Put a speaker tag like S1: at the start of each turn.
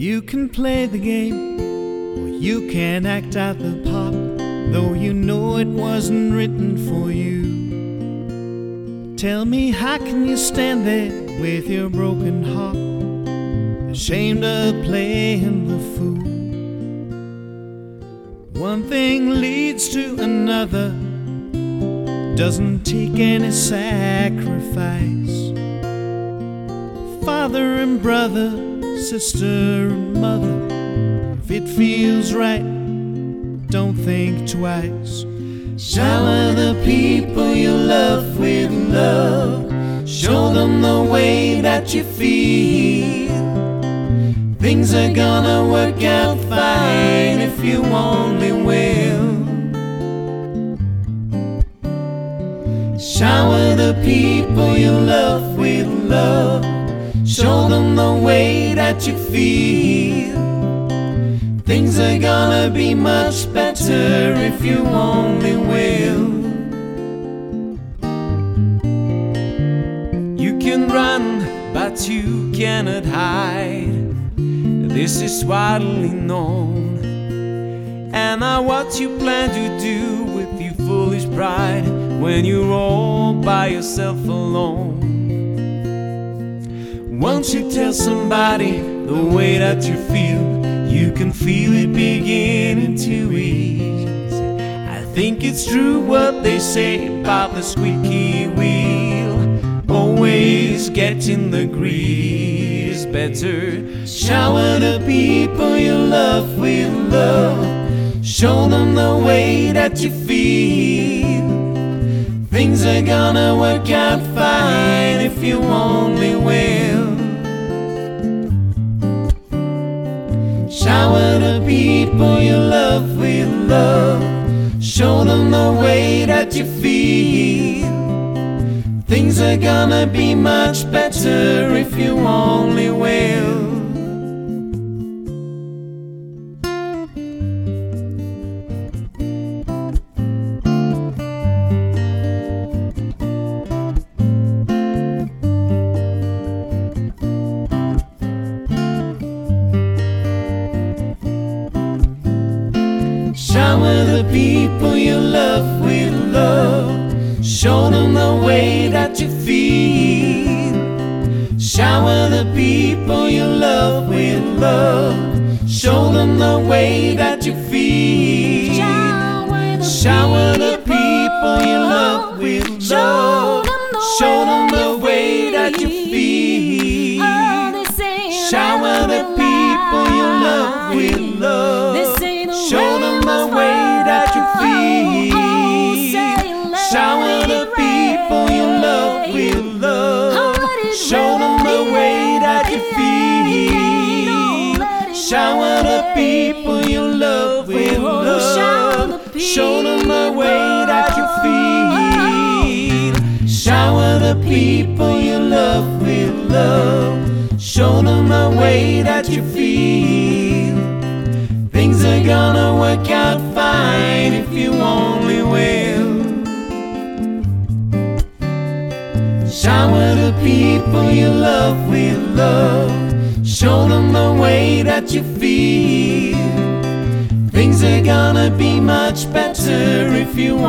S1: You can play the game, or you can act out the part, though you know it wasn't written for you. Tell me, how can you stand there with your broken heart, ashamed of playing the fool? One thing leads to another, doesn't take any sacrifice. Father and brother, sister and mother, if it feels right, don't think twice. Shower the people you love with love. Show them the way that you feel. Things are gonna work out fine if you only will. Shower the people you love with love. Show them the way that you feel. Things are gonna be much better if you only will. You can run, but you cannot hide. This is widely known. And now what you plan to do with your foolish pride when you're all by yourself alone? Won't you tell somebody the way that you feel? You can feel it beginning to ease. I think it's true what they say about the squeaky wheel, always getting the grease better. Shower the people you love with love. Show them the way that you feel. Things are gonna work out fine if you only will. Shower the people you love with love. Show them the way that you feel. Things are gonna be much better if you only will. Shower the people you love with love. Show them the way that you feel. Shower the people you love with love. Show them the way that you feel. Shower the people you love with love. Show them the way that you feel. Shower the people you love with love. Show them the way that you feel. Shower the people you love with love. Show them the way that you feel. Shower the people you love with love. Show them the way that you feel. Shower the people you love with love. Show them the way that you feel. Things are gonna work out fine if you only will. Shower the people you love with love. Show them the way that you feel. Things are gonna be much better if you